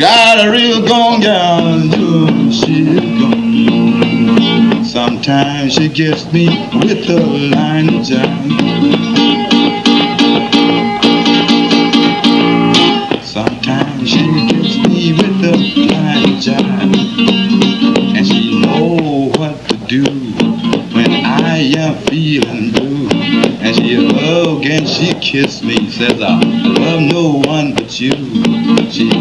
got a real gone down, she's gone. Sometimes she gets me with a line of jive. Sometimes she gets me with a line of jive. And she know what to do when I am feeling blue. And she hug and she kiss me, says I love no one but you. She